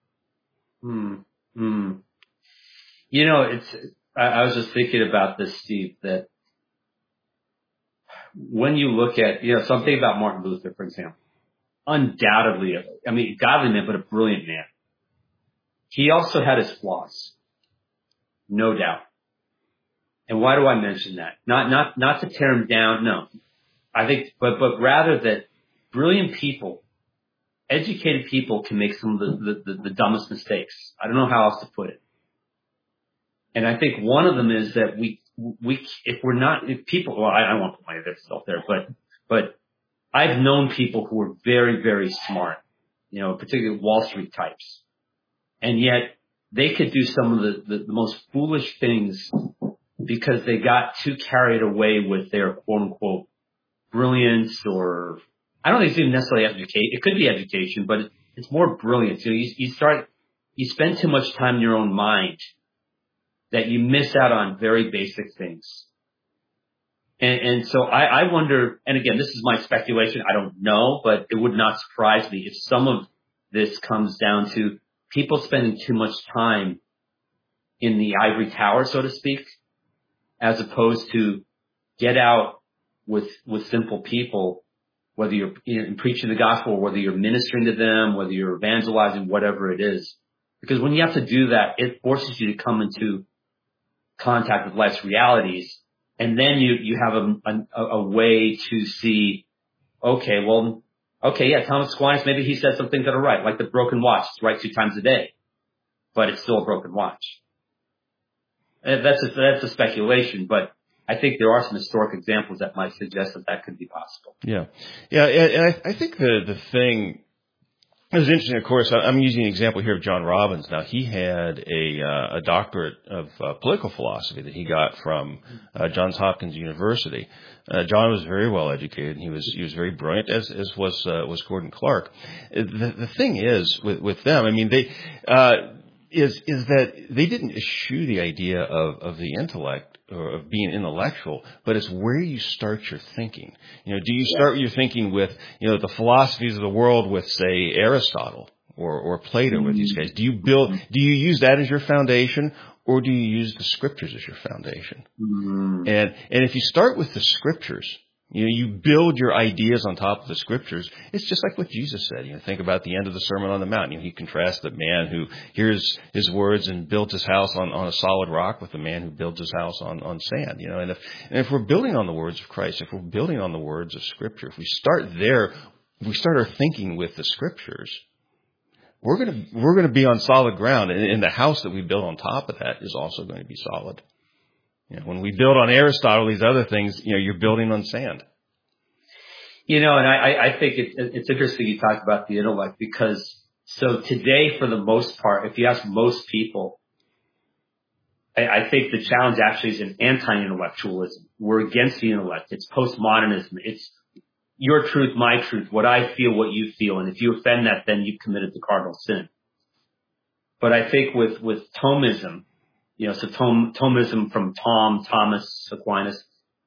I was just thinking about this, Steve, that when you look at, something about Martin Luther, for example, undoubtedly, godly man, but a brilliant man. He also had his flaws, no doubt. And why do I mention that? Not to tear him down, no. I think, but rather that brilliant people, educated people can make some of the dumbest mistakes. I don't know how else to put it. And I think one of them is that I don't want to put myself there, but I've known people who were very, very smart, particularly Wall Street types. And yet they could do some of the most foolish things because they got too carried away with their quote unquote brilliance, or I don't think it's even necessarily education. It could be education, but it's more brilliance. You spend too much time in your own mind that you miss out on very basic things. And so I wonder, and again, this is my speculation, I don't know, but it would not surprise me if some of this comes down to people spending too much time in the ivory tower, so to speak, as opposed to get out with simple people, whether you're preaching the gospel, or whether you're ministering to them, whether you're evangelizing, whatever it is. Because when you have to do that, it forces you to come into contact with life's realities, and then you have a way to see, Thomas Aquinas, maybe he said some things that are right, like the broken watch. It's right 2 times a day, but it's still a broken watch. And that's a speculation, but I think there are some historic examples that might suggest that could be possible. Yeah, and I think the thing it was interesting. Of course, I'm using an example here of John Robbins. Now, he had a doctorate of political philosophy that he got from Johns Hopkins University. John was very well educated, and he was very brilliant, as was Gordon Clark. The thing is with them, I mean, they is that they didn't eschew the idea of the intellect or of being intellectual, but it's where you start your thinking. Do you start your thinking with, the philosophies of the world with, say, Aristotle or Plato or these guys? Do you use that as your foundation, or do you use the scriptures as your foundation? Mm-hmm. And if you start with the scriptures, you build your ideas on top of the scriptures. It's just like what Jesus said. Think about the end of the Sermon on the Mount. He contrasts the man who hears his words and builds his house on a solid rock with the man who builds his house on sand. And if we're building on the words of Christ, if we're building on the words of Scripture, if we start there, if we start our thinking with the scriptures, we're going to be on solid ground, and the house that we build on top of that is also going to be solid. When we build on Aristotle, these other things, you're building on sand. And I think it's interesting you talked about the intellect, because so today, for the most part, if you ask most people, I think the challenge actually is an anti-intellectualism. We're against the intellect. It's postmodernism. It's your truth, my truth, what I feel, what you feel. And if you offend that, then you've committed the cardinal sin. But I think with Thomism, so Thomism from Thomas Aquinas,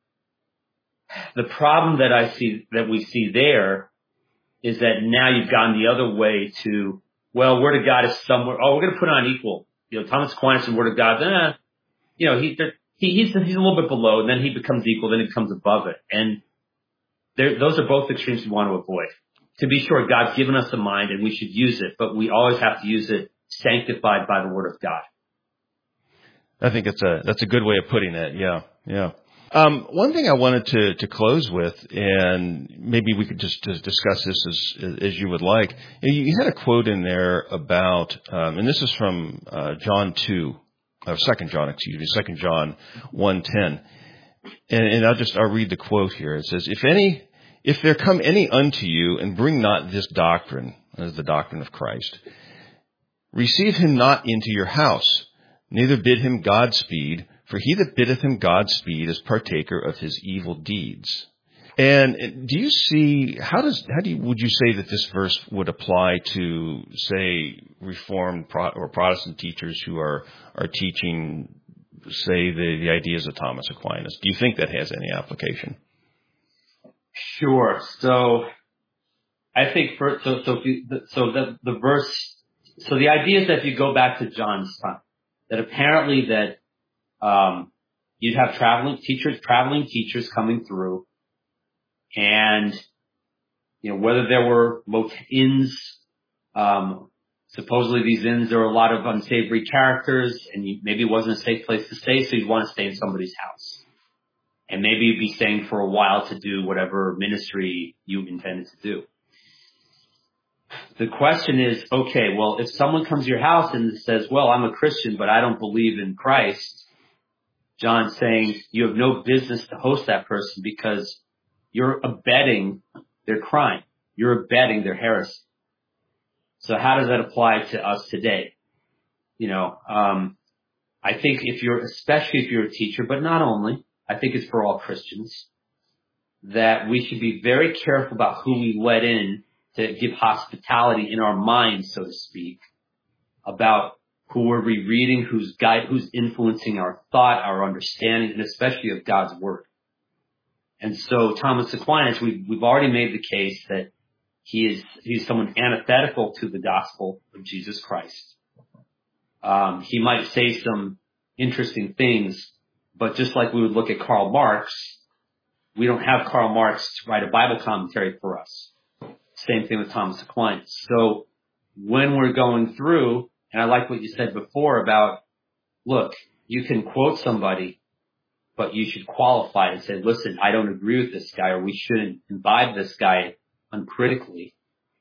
the problem that we see there is that now you've gone the other way to, well, Word of God is somewhere. Oh, we're going to put on equal. Thomas Aquinas and Word of God, he's a little bit below, and then he becomes equal, then he becomes above it. And those are both extremes we want to avoid. To be sure, God's given us a mind and we should use it, but we always have to use it sanctified by the Word of God. I think that's a good way of putting it. Yeah. One thing I wanted to close with, and maybe we could just discuss this as you would like. You had a quote in there about, and this is from John 2, 2 John 1:10, and I'll read the quote here. It says, "If there come any unto you and bring not this doctrine," as the doctrine of Christ, "receive him not into your house, neither bid him Godspeed. For he that biddeth him Godspeed is partaker of his evil deeds." And do you see, would you say that this verse would apply to, say, Reformed or Protestant teachers who are teaching, say, the ideas of Thomas Aquinas? Do you think that has any application? Sure. So I think the verse, so the idea is that if you go back to John's time, that apparently that you'd have traveling teachers coming through, and whether there were inns, supposedly these inns, there were a lot of unsavory characters, and maybe it wasn't a safe place to stay, so you'd want to stay in somebody's house, and maybe you'd be staying for a while to do whatever ministry you intended to do. The question is, okay, well, if someone comes to your house and says, well, I'm a Christian, but I don't believe in Christ, John's saying you have no business to host that person because you're abetting their crime. You're abetting their heresy. So how does that apply to us today? I think especially if you're a teacher, but not only, I think it's for all Christians, that we should be very careful about who we let in to give hospitality in our minds, so to speak, about who we're rereading, who's influencing our thought, our understanding, and especially of God's Word. And so Thomas Aquinas, we've already made the case that he's someone antithetical to the gospel of Jesus Christ. He might say some interesting things, but just like we would look at Karl Marx, we don't have Karl Marx to write a Bible commentary for us. Same thing with Thomas Aquinas. So when we're going through, and I like what you said before about, look, you can quote somebody, but you should qualify and say, listen, I don't agree with this guy, or we shouldn't imbibe this guy uncritically.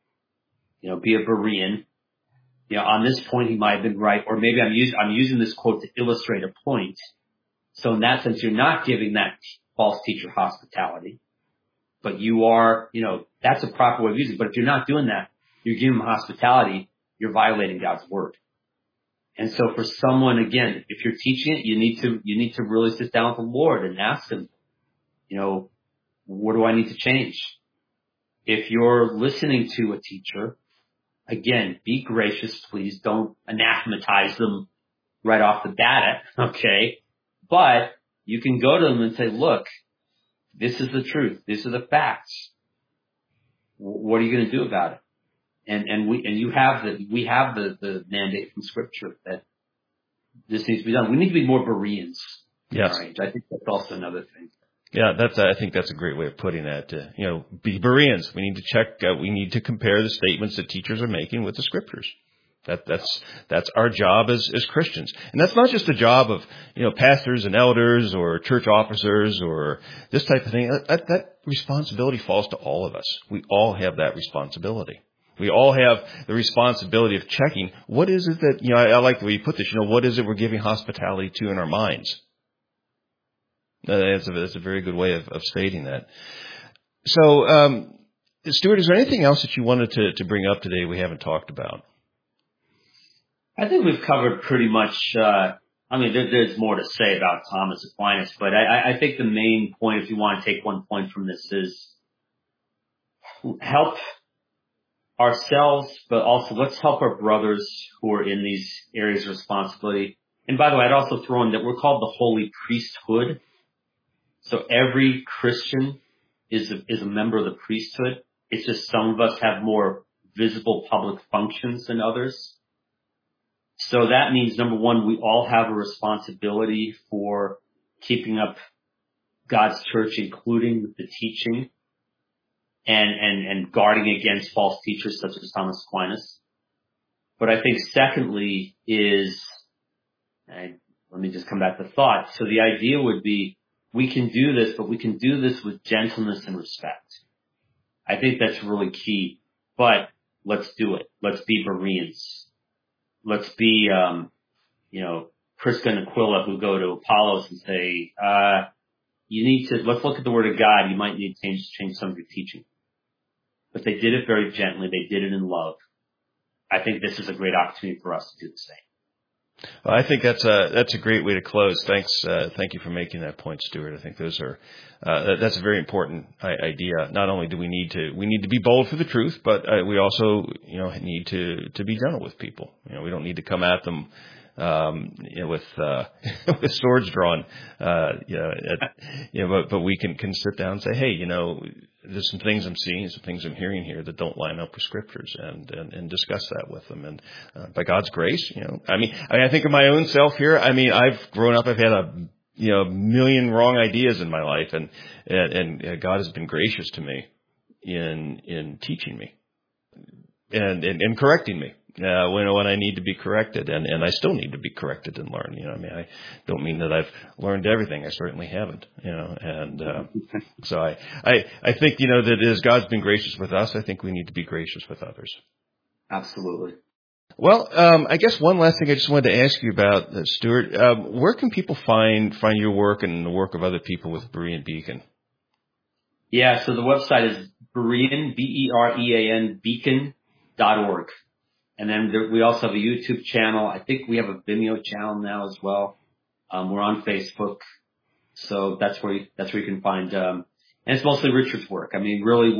Be a Berean. On this point, he might have been right, or maybe I'm using this quote to illustrate a point. So in that sense, you're not giving that false teacher hospitality, but you are, that's a proper way of using it. But if you're not doing that, you're giving them hospitality, you're violating God's Word. And so for someone, again, if you're teaching it, you need to really sit down with the Lord and ask him, what do I need to change? If you're listening to a teacher, again, be gracious, please. Don't anathematize them right off the bat, okay? But you can go to them and say, look, this is the truth. These are the facts. What are you going to do about it? We have the mandate from Scripture that this needs to be done. We need to be more Bereans. Yes. Right? I think that's also another thing. Yeah, I think that's a great way of putting that. Be Bereans. We need to check. We need to compare the statements that teachers are making with the Scriptures. That's our job as Christians, and that's not just a job of pastors and elders or church officers or this type of thing. That responsibility falls to all of us. We all have that responsibility. We all have the responsibility of checking what is it that I like the way you put this. What is it we're giving hospitality to in our minds? That's a very good way of stating that. So, Stuart, is there anything else that you wanted to bring up today we haven't talked about? I think we've covered pretty much, there's more to say about Thomas Aquinas, but I think the main point, if you want to take one point from this, is help ourselves, but also let's help our brothers who are in these areas of responsibility. And by the way, I'd also throw in that we're called the Holy Priesthood. So every Christian is a member of the priesthood. It's just some of us have more visible public functions than others. So that means, number one, we all have a responsibility for keeping up God's church, including the teaching and guarding against false teachers such as Thomas Aquinas. But I think secondly is, let me just come back to thought. So the idea would be we can do this, but we can do this with gentleness and respect. I think that's really key. But let's do it. Let's be Bereans. Let's be, Prisca and Aquila who go to Apollos and say, let's look at the Word of God. You might need to change some of your teaching. But they did it very gently. They did it in love. I think this is a great opportunity for us to do the same. Well, I think that's a great way to close. Thanks, thank you for making that point, Stuart. I think those are that's a very important idea. Not only do we need to be bold for the truth, but we also need to be gentle with people. We don't need to come at them with swords drawn. But we can sit down and say, hey, there's some things I'm seeing, some ththings I'm hearing here that don't line up with scriptures, and discuss that with them. And by God's grace, I think of my own self here. I've grown up, I've had a million wrong ideas in my life, and God has been gracious to me in teaching me and correcting me. When I need to be corrected, and I still need to be corrected and learn. I don't mean that I've learned everything. I certainly haven't. So I think that as God's been gracious with us, I think we need to be gracious with others. Absolutely. Well, I guess one last thing I just wanted to ask you about, Stuart. Where can people find your work and the work of other people with Berean Beacon? Yeah, so the website is Berean, Berean, beacon.org. And then we also have a YouTube channel. I think we have a Vimeo channel now as well. We're on Facebook. So that's where you can find, and it's mostly Richard's work. Really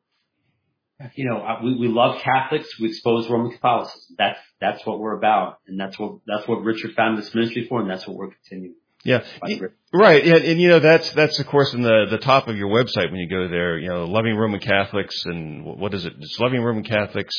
we love Catholics. We expose Roman Catholicism. That's what we're about. And that's what Richard founded this ministry for, and that's what we're continuing. Yeah. Right. Yeah. And that's of course in the top of your website when you go there, loving Roman Catholics, and what is it? It's loving Roman Catholics.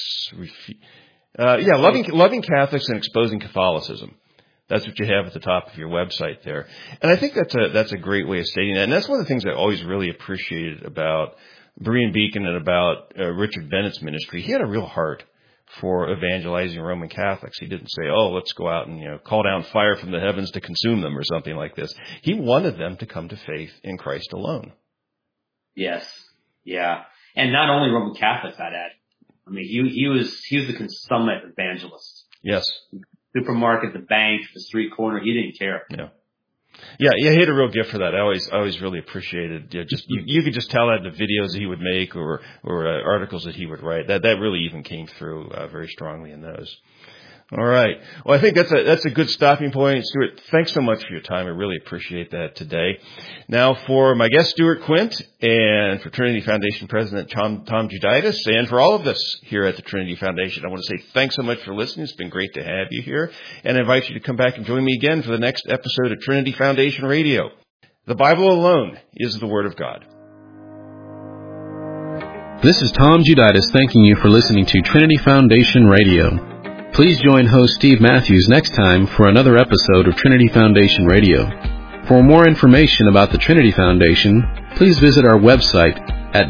Loving Catholics and exposing Catholicism. That's what you have at the top of your website there. And I think that's a great way of stating that. And that's one of the things I always really appreciated about Berean Beacon and about Richard Bennett's ministry. He had a real heart for evangelizing Roman Catholics. He didn't say, let's go out and, call down fire from the heavens to consume them or something like this. He wanted them to come to faith in Christ alone. Yes. Yeah. And not only Roman Catholics, I'd add. He was the consummate evangelist. Yes. Supermarket, the bank, the street corner, he didn't care. Yeah, he had a real gift for that. I always really appreciated. You could just tell that in the videos that he would make or articles that he would write. That really even came through very strongly in those. All right. Well, I think that's a good stopping point. Stuart, thanks so much for your time. I really appreciate that today. Now, for my guest, Stuart Quint, and for Trinity Foundation President Tom Juditas, and for all of us here at the Trinity Foundation, I want to say thanks so much for listening. It's been great to have you here, and I invite you to come back and join me again for the next episode of Trinity Foundation Radio. The Bible alone is the Word of God. This is Tom Juditas thanking you for listening to Trinity Foundation Radio. Please join host Steve Matthews next time for another episode of Trinity Foundation Radio. For more information about the Trinity Foundation, please visit our website at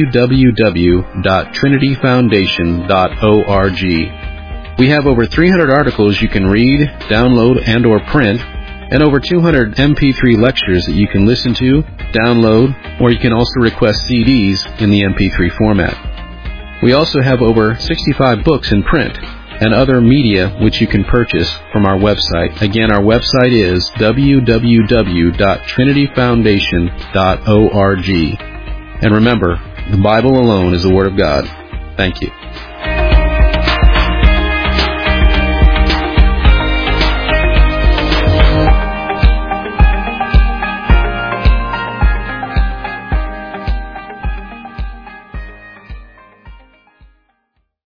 www.trinityfoundation.org. We have over 300 articles you can read, download, and or print, and over 200 MP3 lectures that you can listen to, download, or you can also request CDs in the MP3 format. We also have over 65 books in print and other media which you can purchase from our website. Again, our website is www.trinityfoundation.org. And remember, The Bible alone is the Word of God. Thank you.